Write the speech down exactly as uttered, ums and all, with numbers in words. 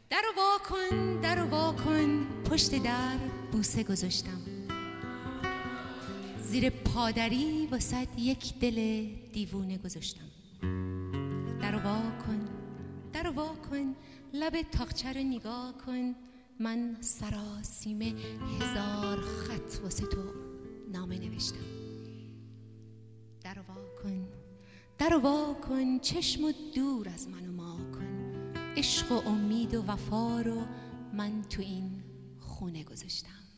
در رو وا کن، در رو وا کن، پشت در بوسه گذاشتم. زیر پادری واسه یک دل دیوونه گذاشتم. در رو وا کن، در رو وا کن، لب تاقچه رو نگاه کن، من سراسیمه هزار خط واسه تو نامه نوشتم. در رو وا کن، در رو وا کن، چشم و دور از من و ما کن، عشق و امید و وفا رو من تو این خونه گذاشتم.